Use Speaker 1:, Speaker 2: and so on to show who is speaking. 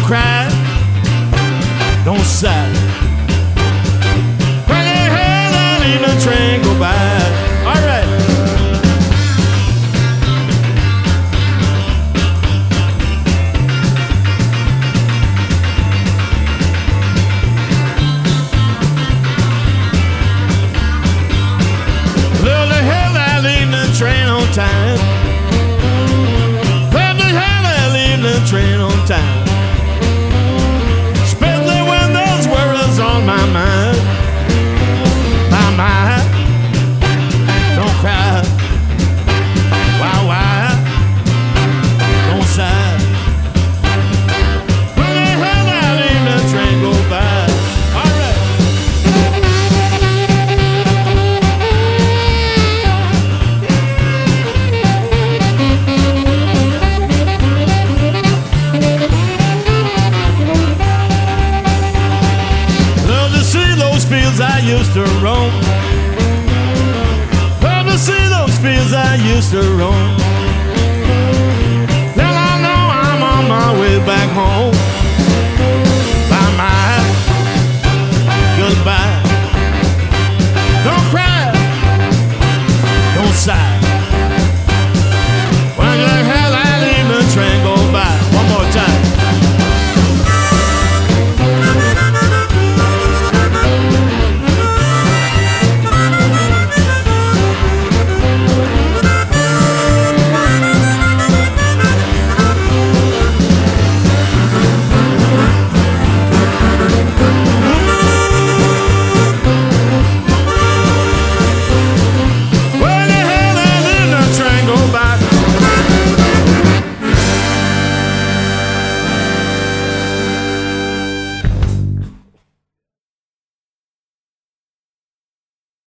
Speaker 1: cry, don't sigh. Crack your head and leave the train go by. All right. Little the hell I leave the train on time. Little the hell I leave the train on time. Especially when those worries on my mind. My mind, don't cry. Why, don't sigh. When the hell I leave the train go by. All right. Love to see those fields I used to roam. Love to see those fields I used to roam.